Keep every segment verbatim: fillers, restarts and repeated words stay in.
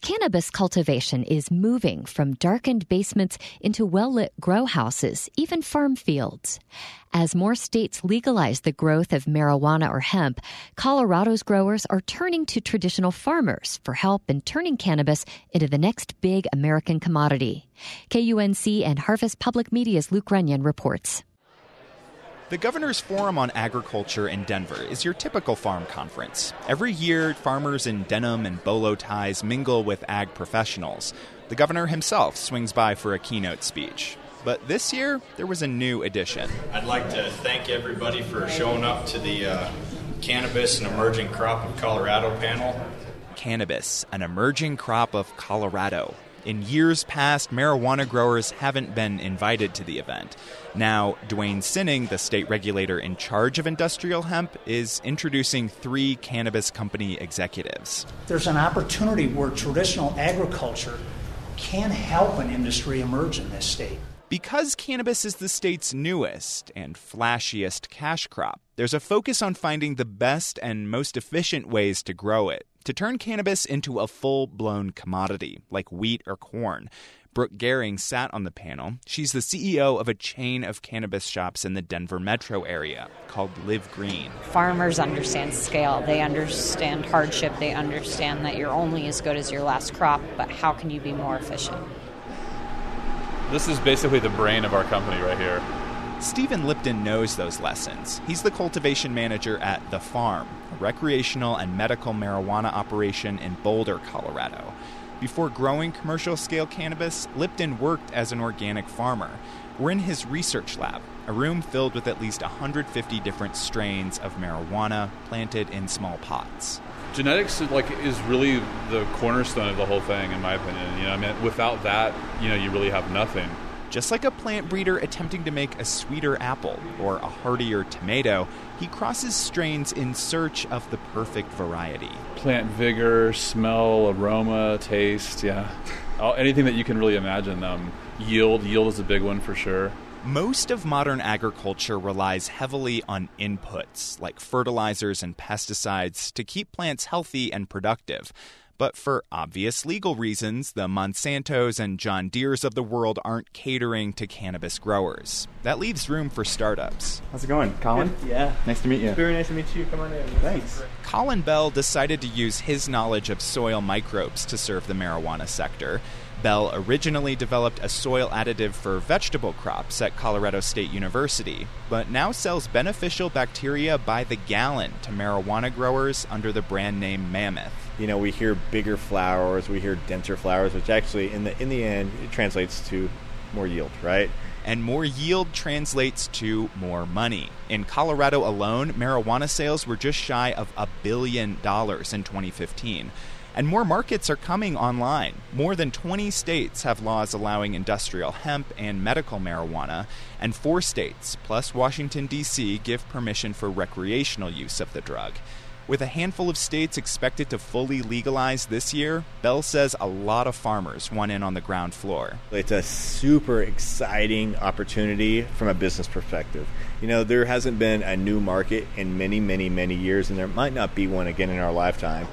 Cannabis cultivation is moving from darkened basements into well-lit grow houses, even farm fields. As more states legalize the growth of marijuana or hemp, Colorado's growers are turning to traditional farmers for help in turning cannabis into the next big American commodity. K U N C and Harvest Public Media's Luke Runyon reports. The Governor's Forum on Agriculture in Denver is your typical farm conference. Every year, farmers in denim and bolo ties mingle with ag professionals. The governor himself swings by for a keynote speech. But this year, there was a new addition. I'd like to thank everybody for showing up to the uh, Cannabis, an Emerging Crop of Colorado panel. Cannabis, an Emerging Crop of Colorado. In years past, marijuana growers haven't been invited to the event. Now, Duane Sinning, the state regulator in charge of industrial hemp, is introducing three cannabis company executives. There's an opportunity where traditional agriculture can help an industry emerge in this state. Because cannabis is the state's newest and flashiest cash crop, there's a focus on finding the best and most efficient ways to grow it, to turn cannabis into a full-blown commodity, like wheat or corn. Brooke Gehring sat on the panel. She's the C E O of a chain of cannabis shops in the Denver metro area called Live Green. Farmers understand scale. They understand hardship. They understand that you're only as good as your last crop, but how can you be more efficient? This is basically the brain of our company right here. Stephen Lipton knows those lessons. He's the cultivation manager at The Farm, a recreational and medical marijuana operation in Boulder, Colorado. Before growing commercial-scale cannabis, Lipton worked as an organic farmer. We're in his research lab, a room filled with at least one hundred fifty different strains of marijuana planted in small pots. Genetics like is really the cornerstone of the whole thing, in my opinion. You know, I mean, without that, you know, you really have nothing. Just like a plant breeder attempting to make a sweeter apple or a heartier tomato, he crosses strains in search of the perfect variety. Plant vigor, smell, aroma, taste, yeah. Anything that you can really imagine. Um, yield, yield is a big one for sure. Most of modern agriculture relies heavily on inputs, like fertilizers and pesticides, to keep plants healthy and productive. But for obvious legal reasons, the Monsantos and John Deeres of the world aren't catering to cannabis growers. That leaves room for startups. How's it going, Colin? Good. Yeah. Nice to meet you. Very nice to meet you. Come on in. Thanks. Colin Bell decided to use his knowledge of soil microbes to serve the marijuana sector. Bell originally developed a soil additive for vegetable crops at Colorado State University, but now sells beneficial bacteria by the gallon to marijuana growers under the brand name Mammoth. You know, we hear bigger flowers, we hear denser flowers, which actually, in the in the end, it translates to more yield, right? And more yield translates to more money. In Colorado alone, marijuana sales were just shy of a billion dollars in twenty fifteen. And more markets are coming online. More than twenty states have laws allowing industrial hemp and medical marijuana, and four states, plus Washington, D C, give permission for recreational use of the drug. With a handful of states expected to fully legalize this year, Bell says a lot of farmers want in on the ground floor. It's a super exciting opportunity from a business perspective. You know, there hasn't been a new market in many, many, many years, and there might not be one again in our lifetime.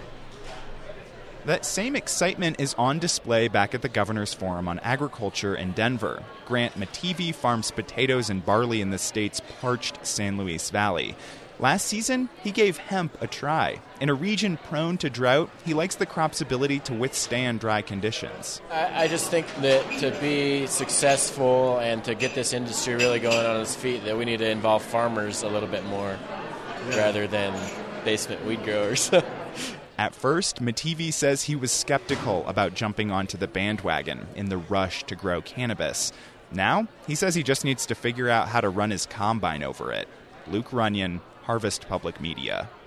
That same excitement is on display back at the Governor's Forum on Agriculture in Denver. Grant Mativi farms potatoes and barley in the state's parched San Luis Valley. Last season, he gave hemp a try. In a region prone to drought, he likes the crop's ability to withstand dry conditions. I, I just think that to be successful and to get this industry really going on its feet, that we need to involve farmers a little bit more yeah. rather than basement weed growers. At first, Mativi says he was skeptical about jumping onto the bandwagon in the rush to grow cannabis. Now, he says he just needs to figure out how to run his combine over it. Luke Runyon, Harvest Public Media.